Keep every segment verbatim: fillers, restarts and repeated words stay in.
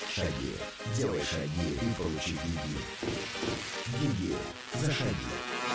Шаги. Делай шаги и получи гиги. Гиги за шаги.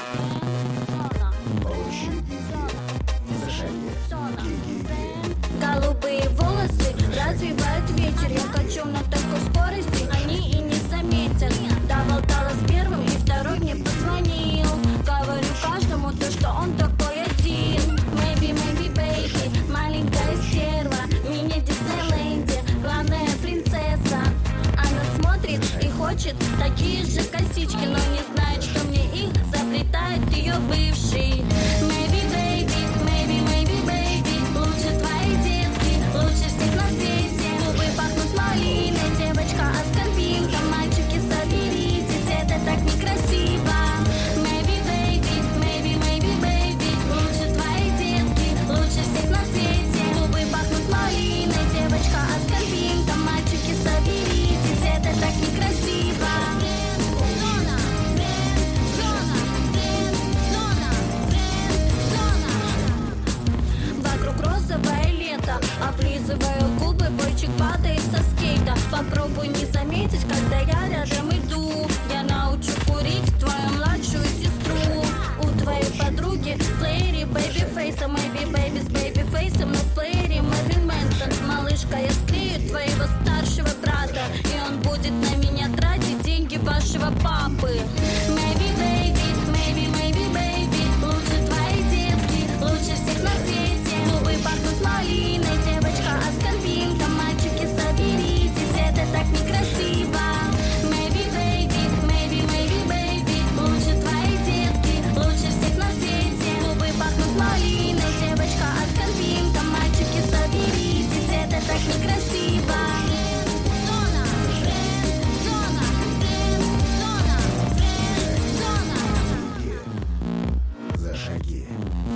Получи гиги за шаги. Гиги. Голубые волосы развивают ветер. Я качу на такой скорости, они и не заметят. Доболталась первым, и второй мне позвонил. Говорю каждому то, что он такой один. Maybe, maybe, baby, маленькая стерва. Меня в Диснейленде, главная принцесса. Она смотрит и хочет такие же косички, но не знает, что мне их заплетает ее бывший. Maybe, baby, maybe, maybe, baby, лучше твои детки, лучше всех на свете. Губы пахнут малиной, девочка аскорбинка. Мальчики, соберитесь, это так некрасиво. Maybe, baby, maybe, maybe, baby, лучше твои детки, лучше всех на свете. Губы пахнут малиной, девочка аскорбинка. Мальчики, соберитесь, это так некрасиво. Зона, зона, зона, зона. Вокруг розовое лето, облизываю губы, бойчик падает со скейта. Попробуй не заметить, когда я рядом иду. Я научу курить твою младшую сестру. У твоей подруги в плеере бэйби фейса, maybe baby с бэйби фейсом, но в плеере Мэрилин Мэнсон. Малышка, я склею твоего старшего брата, и он будет на меня тратить деньги вашего папы. Maybe, baby, maybe, maybe, baby, лучше твои детки, лучше всех на свете. Губы пахнут малиной, девочка аскорбинка. Мальчики, соберитесь, это так некрасиво. Maybe, baby, maybe, maybe, baby, лучше твои детки, лучше всех на свете. Губы пахнут малиной, девочка аскорбинка. Мальчики, соберитесь, это так некрасиво. Зона, зона, зона, зона. За шаги.